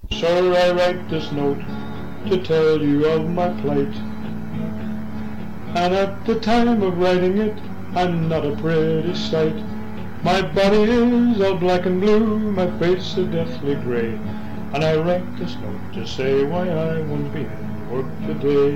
Sir, I write this note to tell you of my plight, and at the time of writing it, I'm not a pretty sight. My body is all black and blue, my face a deathly grey, and I write this note to say why I won't be in work today.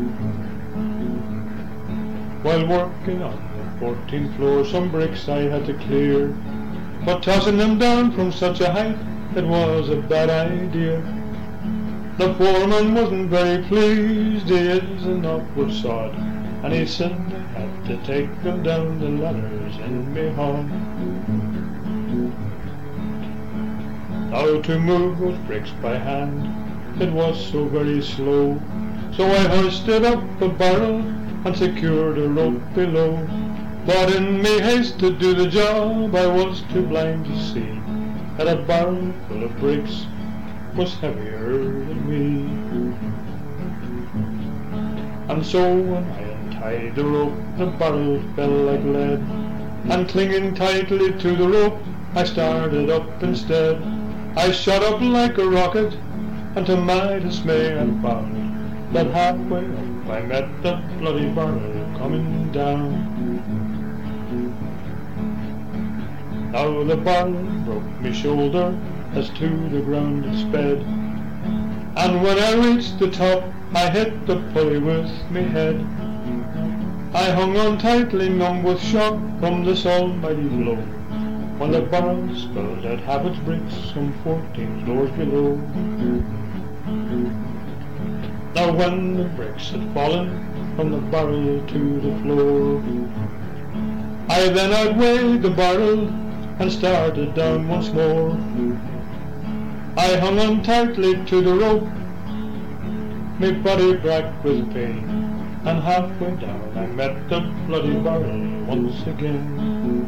While working on the 14th floor, some bricks I had to clear, but tossing them down from such a height, it was a bad idea. The foreman wasn't very pleased, he is an awkward sod, and he said I had to take them down the ladders in me hall. Now to move those bricks by hand, it was so very slow, so I hoisted up a barrel and secured a rope below. But in me haste to do the job, I was too blind to see that a barrel full of bricks was heavier than me. And so when I untied the rope, the barrel fell like lead, and clinging tightly to the rope, I started up instead. I shot up like a rocket, and to my dismay I found that halfway up I met the bloody barrel coming down. Now the barrel broke me shoulder as to the ground it sped, and when I reached the top, I hit the pulley with me head. I hung on tightly, numb with shock from this almighty blow, when the barrel spilled out half its bricks some 14 floors below. Now when the bricks had fallen from the barrel to the floor, I then outweighed the barrel and started down once more. I hung on tightly to the rope, my body racked with pain, and halfway down I met the bloody barrel once again.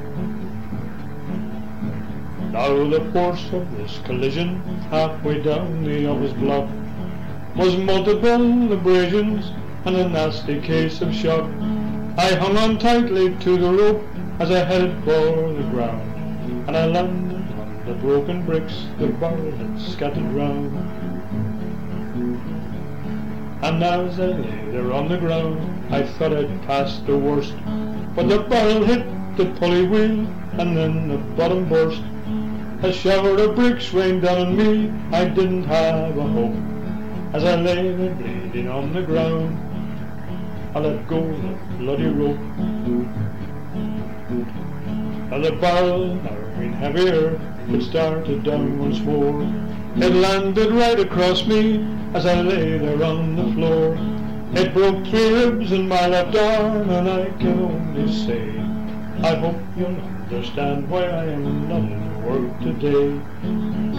Now the force of this collision halfway down the office block was multiple abrasions and a nasty case of shock. I hung on tightly to the rope as I headed for the ground, and I landed on the broken bricks the barrel had scattered round. And as I lay there on the ground, I thought I'd passed the worst, but the barrel hit the pulley wheel, and then the bottom burst. A shower of bricks rained down on me, I didn't have a hope. As I lay there bleeding on the ground, I let go the bloody rope. Now the barrel, now growing heavier, it started down once more. It landed right across me as I lay there on the floor. It broke 3 ribs in my left arm, and I can only say, I hope you'll understand why I am not in work today.